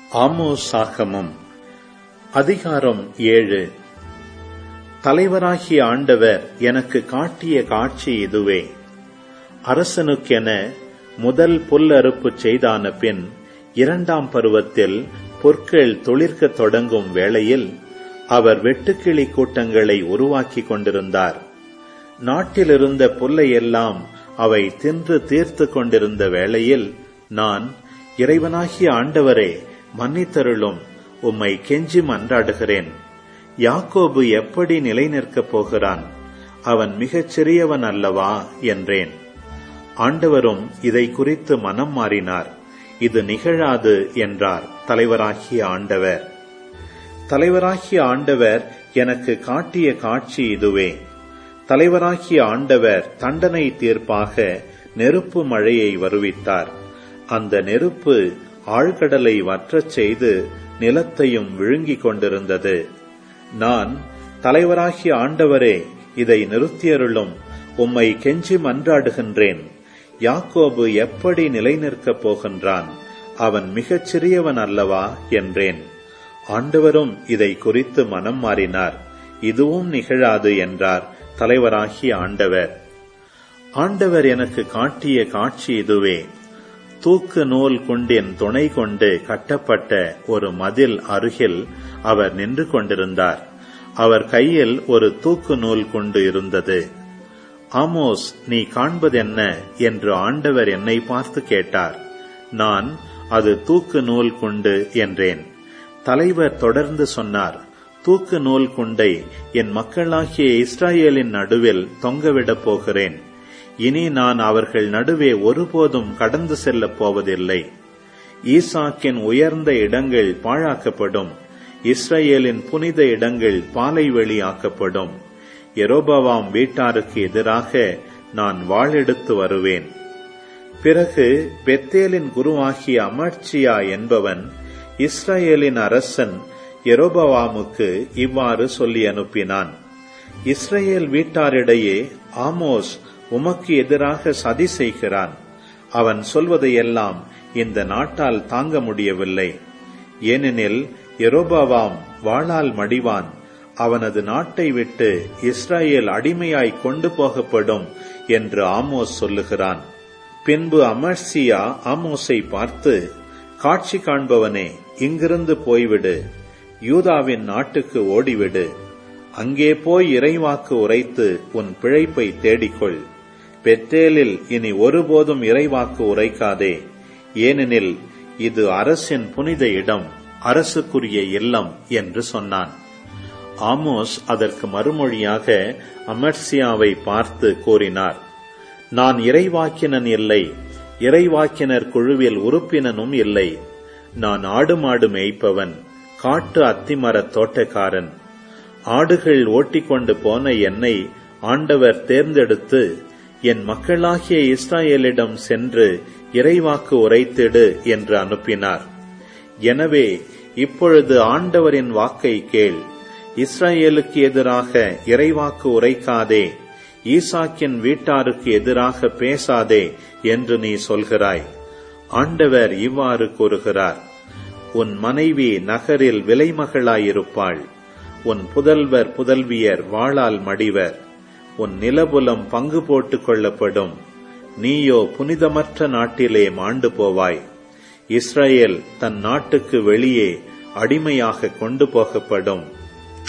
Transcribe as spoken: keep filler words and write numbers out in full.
ஆமோஸாகமம் அதிகாரம் ஏழு. தலைவராகிய ஆண்டவர் எனக்கு காட்டிய காட்சி இதுவே. அரசனுக்கென முதல் புல் அறுப்பு செய்தான பின் இரண்டாம் பருவத்தில் பொற்கள் துளிர்க்கத் தொடங்கும் வேளையில் அவர் வெட்டுக்கிளி கூட்டங்களை உருவாக்கிக் கொண்டிருந்தார். நாட்டிலிருந்த புல்லையெல்லாம் அவை தின்று தீர்த்து கொண்டிருந்த வேளையில் நான், இறைவனாகிய ஆண்டவரே, மன்னித்தருளும், உம்மை கெஞ்சி மன்றாடுகிறேன். யாக்கோபு எப்படி நிலை நிற்கப் போகிறான்? அவன் மிகச் சிறியவன் அல்லவா என்றேன். ஆண்டவரும் இதை குறித்து மனம் மாறினார். இது நிகழாது என்றார் தலைவராகிய ஆண்டவர். தலைவராகிய ஆண்டவர் எனக்கு காட்டிய காட்சி இதுவே. தலைவராகிய ஆண்டவர் தண்டனை தீர்ப்பாக நெருப்பு மழையை வருவித்தார். அந்த நெருப்பு ஆழ்கடலை வற்றச் செய்து நிலத்தையும் விழுங்கிக் கொண்டிருந்தது. நான், தலைவராகிய ஆண்டவரே, இதை நிறுத்தியருளும், உம்மை கெஞ்சி மன்றாடுகின்றேன். யாக்கோபு எப்படி நிலை நிற்கப் போகின்றான்? அவன் மிகச் சிறியவன் அல்லவா என்றேன். ஆண்டவரும் இதை குறித்து மனம் மாறினார். இதுவும் நிகழாது என்றார் தலைவராகிய ஆண்டவர். ஆண்டவர் எனக்கு காட்டிய காட்சி இதுவே. தூக்கு நூல் குண்டின் துணை கொண்டு கட்டப்பட்ட ஒரு மதில் அருகில் அவர் நின்று கொண்டிருந்தார். அவர் கையில் ஒரு தூக்கு நூல் குண்டு இருந்தது. ஆமோஸ், நீ காண்பதென்ன என்று ஆண்டவர் என்னை பார்த்து கேட்டார். நான், அது தூக்கு நூல் குண்டு என்றேன். தலைவர் தொடர்ந்து சொன்னார், தூக்கு நூல் குண்டை என் மக்களாகிய இஸ்ராயேலின் நடுவில் தொங்கவிடப் போகிறேன். இனி நான் அவர்கள் நடுவே ஒருபோதும் கடந்து செல்லப் போவதில்லை. ஈசாக்கின் உயர்ந்த இடங்கள் பாழாக்கப்படும். இஸ்ரவேலின் புனித இடங்கள் பாலைவெளி ஆக்கப்படும். யெரொபெயாம் வீட்டாருக்கு எதிராக நான் வாளெடுத்து வருவேன். பிறகு பெத்தேலின் குருவாகிய அமர்சியா என்பவன் இஸ்ரவேலின் அரசன் யெரொபெயாமுக்கு இவ்வாறு சொல்லி அனுப்பினான். இஸ்ரவேல் வீட்டாரிடையே ஆமோஸ் உமக்கு எதிராக சதி செய்கிறான். அவன் சொல்வதையெல்லாம் இந்த நாட்டால் தாங்க முடியவில்லை. ஏனெனில் யெரொபெயாம் வாளால் மடிவான். அவனது நாட்டை விட்டு இஸ்ரவேல் அடிமையாய் கொண்டு போகப்படும் என்று ஆமோஸ் சொல்லுகிறான். பின்பு அமர்சியா ஆமோஸை பார்த்து, காட்சி காண்பவனே, இங்கிருந்து போய்விடு. யூதாவின் நாட்டுக்கு ஓடிவிடு. அங்கே போய் இறைவாக்கு உரைத்து உன் பிழைப்பை தேடிக்கொள். பெத்தேலில் இனி ஒருபோதும் இறைவாக்கு உரைக்காதே. ஏனெனில் இது அரசின் புனித இடம், அரசுக்குரிய இல்லம் என்று சொன்னான். ஆமோஸ் அதற்கு மறுமொழியாக அமர்சியாவை பார்த்து கூறினார், நான் இறைவாக்கினன் இல்லை, இறைவாக்கினர் குழுவில் உறுப்பினனும் இல்லை. நான் ஆடு மாடு மேய்ப்பவன், காட்டு அத்திமரத் தோட்டக்காரன். ஆடுகள் ஓட்டிக்கொண்டு போன என்னை ஆண்டவர் தேர்ந்தெடுத்து என் மக்களாகிய இஸ்ரவேலிடம் சென்று இறைவாக்கு உரைத்திடு என்று அனுப்பினார். எனவே இப்பொழுது ஆண்டவரின் வாக்கை கேள். இஸ்ரவேலுக்கு எதிராக இறைவாக்கு உரைக்காதே, ஈசாக்கின் வீட்டாருக்கு எதிராக பேசாதே என்று நீ சொல்கிறாய். ஆண்டவர் இவ்வாறு கூறுகிறார், உன் மனைவி நகரில் விலைமகளாயிருப்பாள். உன் புதல்வர் புதல்வியர் வாளால் மடிவர். உன் நிலபுலம் பங்கு போட்டுக் கொள்ளப்படும். நீயோ புனிதமற்ற நாட்டிலே மாண்டு போவாய். இஸ்ரவேல் தன் நாட்டுக்கு வெளியே அடிமையாக கொண்டு போகப்படும்.